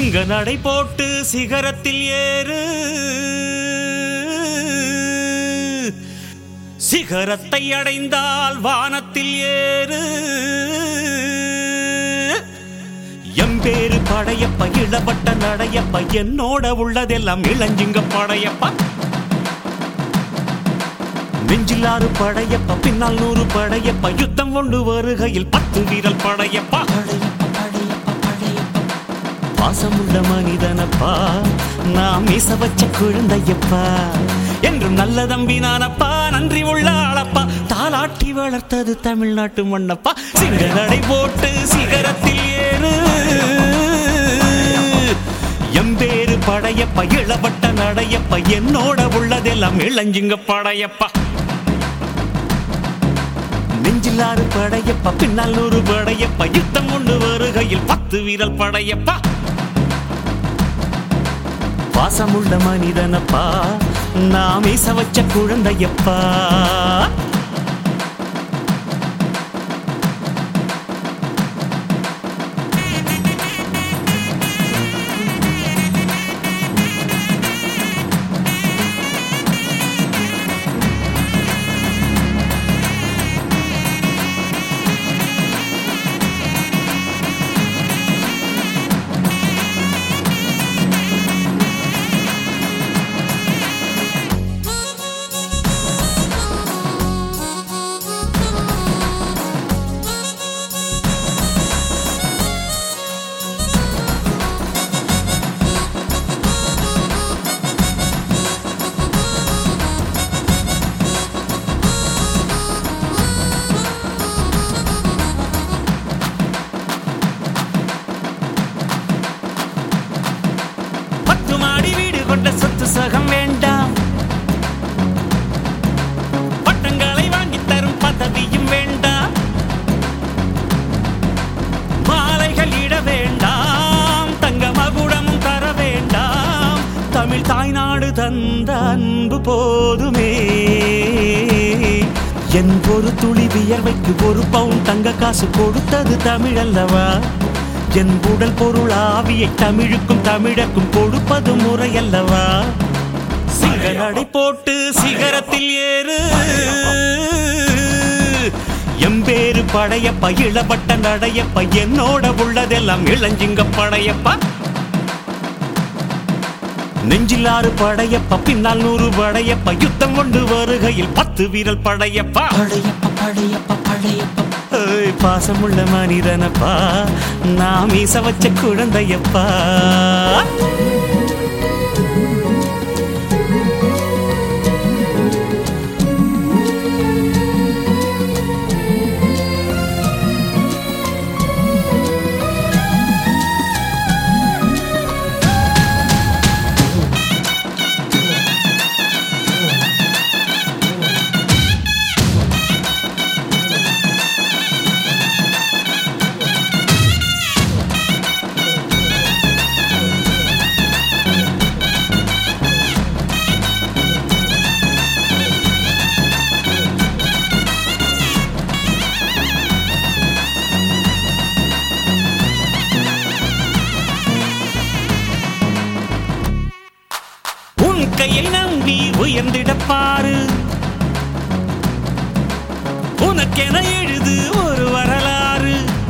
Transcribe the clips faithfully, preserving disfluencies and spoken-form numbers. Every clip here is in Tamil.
சிங்க நடை போட்டு சிகரத்தில் ஏறு, சிகரத்தை அடைந்தால் வானத்தில் ஏறு. எம்பேரு படையப்ப இளவட்ட நடையப்ப, என்னோட உள்ளதெல்லாம் இளஞ்சிங்க படையப்பா. நெஞ்சிலாறு படையப்ப, பின்னால் நூறு படையப்ப, யுத்தம் கொண்டு வருகையில் பத்து வீரல் படையப்பா. பாசமுள்ள மனிதனப்பா, நாம் மீச வச்ச குழந்தையப்பா, என்றும் நல்ல தம்பி நானப்பா, நன்றி உள்ள ஆளப்பா, தாலாட்டி வளர்த்தது தமிழ்நாட்டு மண்ணப்பா. சிங்க நடை போட்டு சிகரத்தில் ஏறு, எம்பேரு படையப்பா இளவட்ட நடையப்பா, என்னோட உள்ளதெல்லாம் இளஞ்சிங்க படையப்பா. நெஞ்சிலாறு படையப்பா, பின்னால் நூறு படையப்பா, யுத்தம் கொண்டு வருகையில் பத்து வீரல் படையப்பா. பாசமுள்ள மனிதனப்பா, நாம் மீச வச்ச குழந்தையப்பா. சொத்து சகம் வேண்டாம், பட்டங்களை வாங்கி தரும் பதவியும் வேண்டாம், மாலைகள் இட வேண்டாம், தங்க மகுடமும் தர வேண்டாம், தமிழ் தாய்நாடு தந்த அன்பு போதுமே. என் ஒரு துளி வியர்வைக்கு ஒரு பவுன் தங்க காசு கொடுத்தது தமிழ் அல்லவா. என் உடல் பொருள் ஆவியை தமிழுக்கும் தமிழக்கும் கொடுப்பது முறையல்லவா. சிங்க நடை போட்டு சிகரத்தில் ஏறு, எம்பேரு படையப்பா இளவட்ட நடையப்பா, என்னோட உள்ளதெல்லாம் இளஞ்சிங்க படையப்பா. நெஞ்சிலாறு படையப்பா, பின்னால் நூறு படையப்பா, யுத்தம் கொண்டு வருகையில் பத்து வீரல் படையப்பா. படையப்பா படையப்பா படையப்பா, பாசமுள்ள மனிதனப்பா, நாம் மீச வச்ச குழந்தையப்பா. கையை நம்பி உயர்ந்திடப்பாரு, உனக்கென எழுது ஒரு வரலாறு.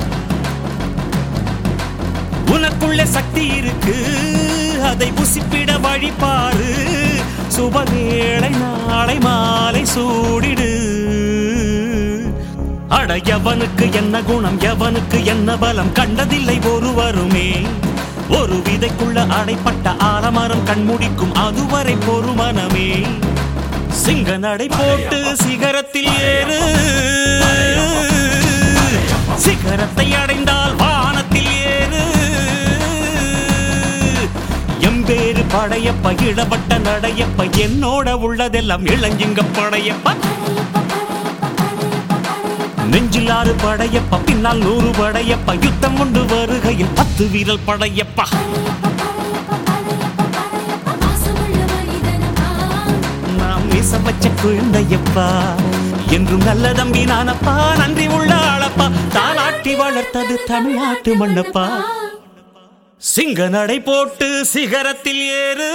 உனக்குள்ள சக்தி இருக்கு, அதை புசிப்பிட வழிபாரு. சுபவேளை நாளை மாலை சூடிடு. அட எவனுக்கு என்ன குணம், எவனுக்கு என்ன பலம், கண்டதில்லை ஒருவருமே. ஒரு விதைக்குள்ள அடைப்பட்ட ஆலமரம் கண்முடிக்கும், அதுவரை பொறுமனமே. சிங்க நடை போட்டு சிகரத்தில் ஏறு, சிகரத்தை அடைந்தால் வானத்தில் ஏறு. எம்பேரு படையப்ப இளவட்ட நடையப்ப, என்னோட உள்ளதெல்லாம் இளஞ்சிங்க படையப்ப. நெஞ்சிலாறு படையப்ப, பின்னால் நூறு படையப்ப, யுத்தம் கொண்டு வருகையில் பத்து வீரல் படையப்பா. நாம் மீச வச்ச குழந்தையப்பா, என்றும் நல்ல தம்பி நானப்பா, நன்றி உள்ள ஆளப்பா, தாலாட்டி வளர்த்தது தமிழ்நாட்டு மண்ணப்பா. சிங்க நடை போட்டு சிகரத்தில் ஏறு,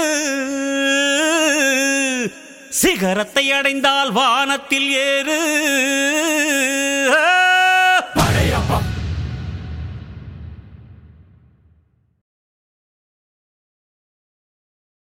சிகரத்தை அடைந்தால் வானத்தில் ஏறு.